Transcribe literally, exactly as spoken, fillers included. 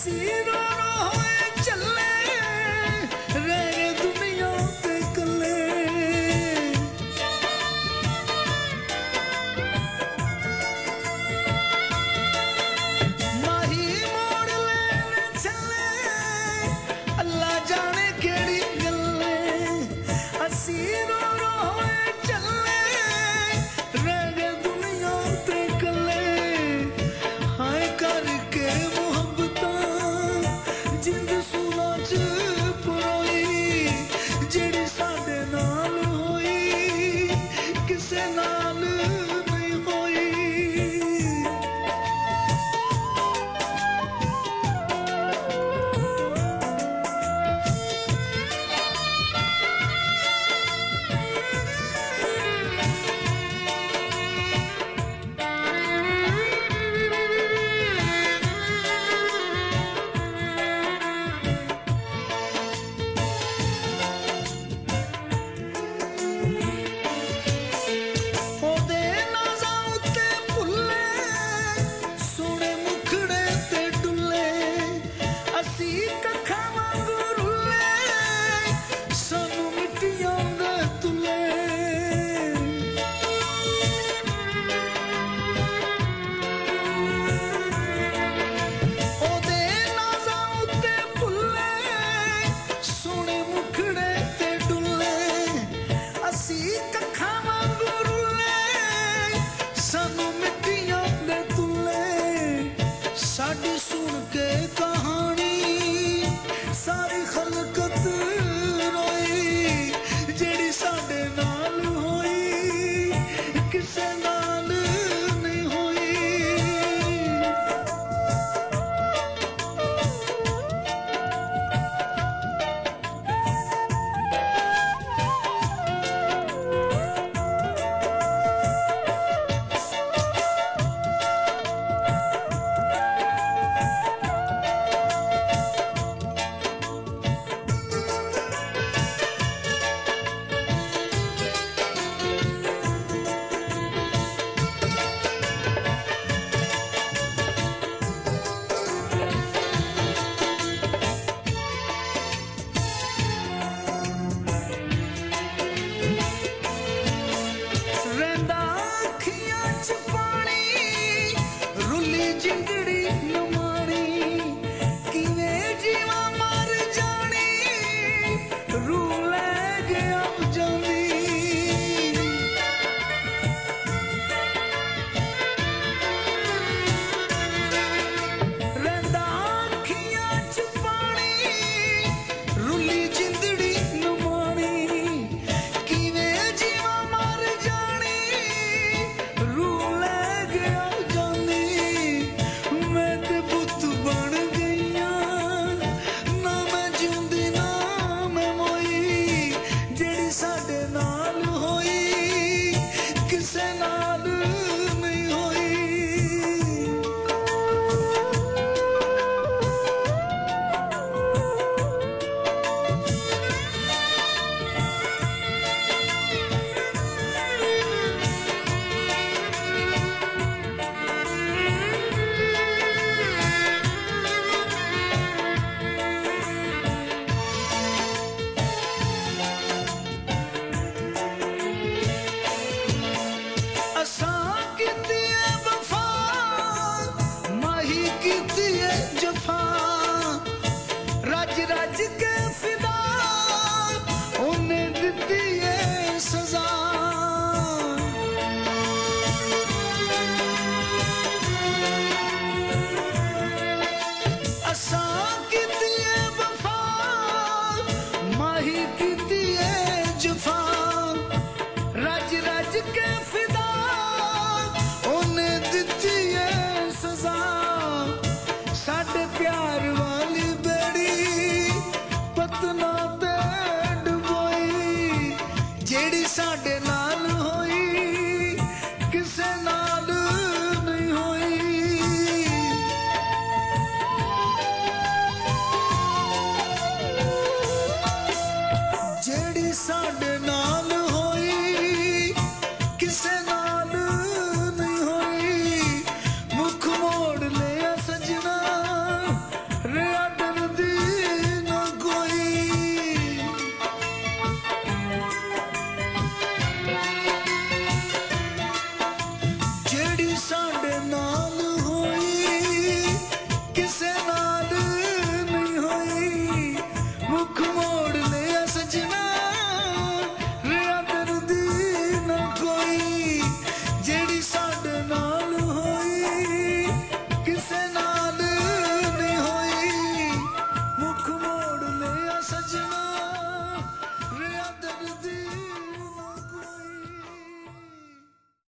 असी रो रो होए चले रह दुनिया ते कले माही मोड़ लेने चले अल्लाह जाने केड़ी गल्ले असी रो रो होए चले रह दुनिया ते कले हाय करके जिंद सूला च पुरोई जेड़ी साडे नाल होई किसे नाल नहीं होई साड़ी सुन के कहानी सारी खलकत रोई जेड़ी साडे नाल होई किसे नाल नहीं होई जिंदड़ी नमानी किवें जीवा मर जानी रू ले गया जानी रंदा अखियां च पानी रुली जिंदड़ी नमानी किवें जीवा मर जानी रू ले गया जानी साडे नाल होई किसे नाल नहीं होई जफा रज रज